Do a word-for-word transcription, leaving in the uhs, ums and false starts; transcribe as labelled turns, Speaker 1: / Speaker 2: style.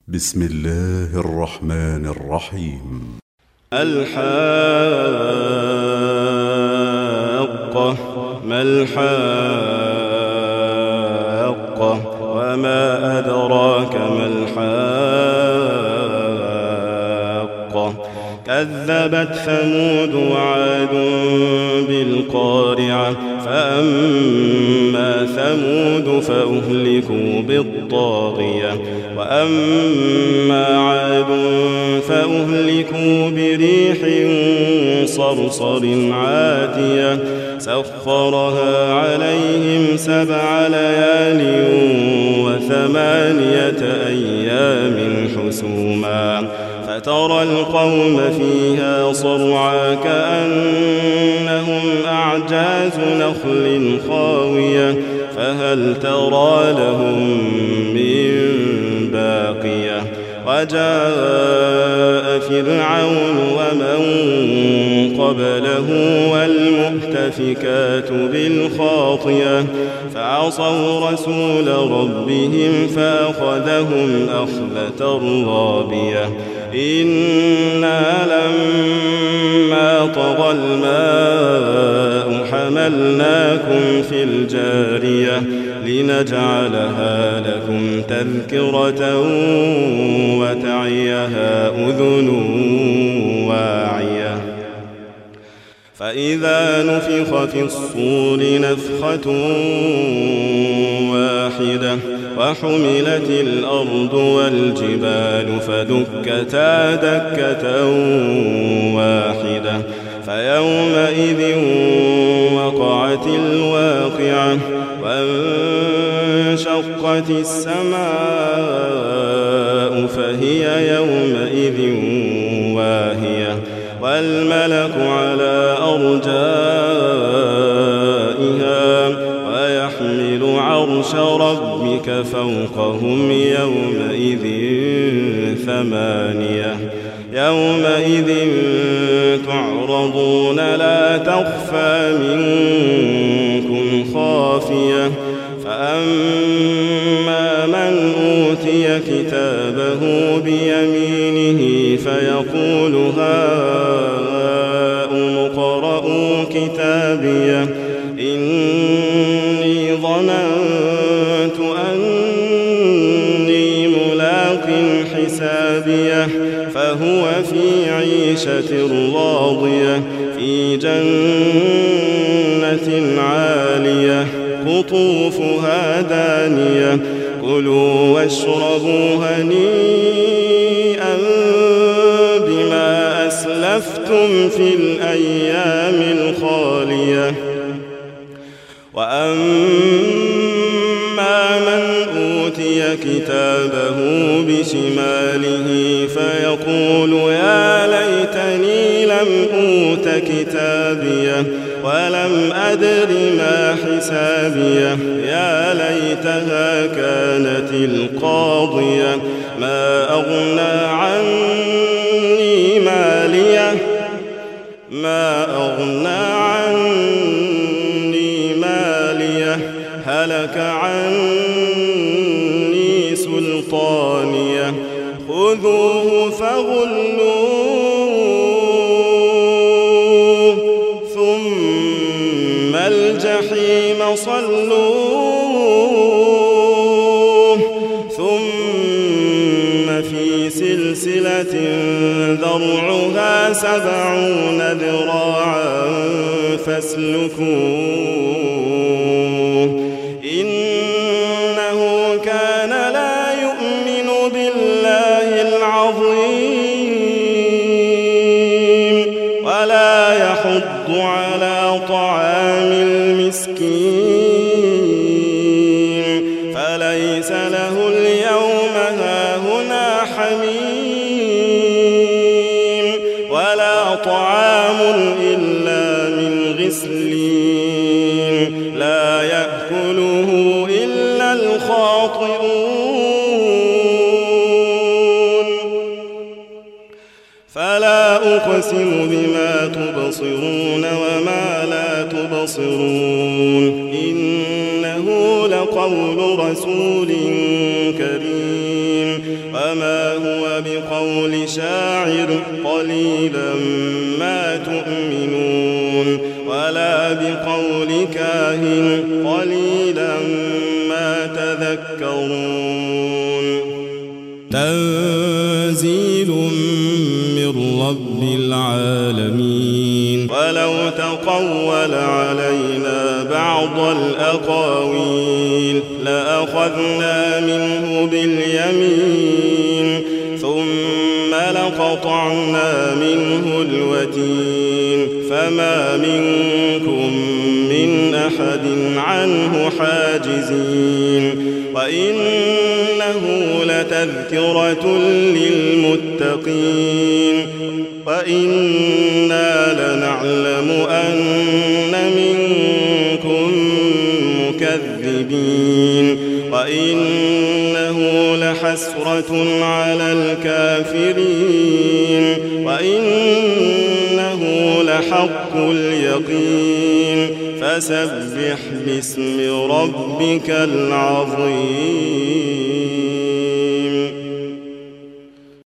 Speaker 1: بسم الله الرحمن الرحيم.
Speaker 2: الحاقة ما الحاقة وما أدراك ما الحاقة كذبت ثمود وعاد بالقارعة فأما ثمود فأهلكوا بالطاغية وأما عاد فأهلكوا بريح صرصر عاتية سخرها عليهم سبع ليال وثمانية أيام حسوما فترى القوم فيها صرعى كأنهم أعجاز نخل خاوية فهل ترى لهم من باقية وجاء فرعون ومن قبله والمؤتفكات بالخاطية فعصوا رسول ربهم فأخذهم أخذة رابية إنا لما طغى الماء حملناكم في الجارية لنجعلها لكم تذكرة وتعيها أذن واعية فإذا نفخ في الصور نفخة واحدة وحملت الأرض والجبال فدكتا دكة واحدة فيومئذ وقعت الواقعة وانشقت السماء فهي يومئذ واهية والملك على أرجائها ويحمل عرش ربك فوقهم يومئذ ثمانية يومئذ تعرضون لا تخفى منكم خافية فأما من أوتي كتابه بيمينه فيقول هاؤم اقرءوا كتابيه إني ظننت أني ملاق حسابيه فهو في عيشة راضية في جنة عالية قطوفها دانية كلوا واشربوا هنيئا بما أسلفتم في الأيام الخالية وأما من أوتي كتابه بشماله فيقول يا ليتني لم أوت كتابيه ولم أدر ما حسابيه يا ليتها كانت القاضية ما أغنى عني ماليه ما أغنى عني ماليه هلك عني سلطانيه خذوه فغلوه ثم الجحيم صلوه ثم في سلسلة ذرعها سبعون ذراعا فاسلكوه إنه كان لا يؤمن بالله العظيم ولا يحض على طعام المسكين فليس له اليوم هاهنا حميم ولا طعام إلا من غسلين لا يأكله إلا الخاطئون فلا أقسم بما تبصرون وما لا تبصرون إنه لقول رسول كريم وما هو بقول شاعر قليلا ما تؤمنون ولا بقول كاهن قليلا ما تذكرون
Speaker 3: تنزيل من رب العالمين
Speaker 2: ولو تقول علينا بعض الأقاويل لأخذنا منه باليمين ثم لقطعنا منه الوتين فما منكم من أحد عنه حاجزين وإنه لتذكرة للمتقين وإنا لنعلم أن منكم مكذبين وإنه لحسرة على الكافرين وإنه لحق اليقين فسبح باسم ربك العظيم.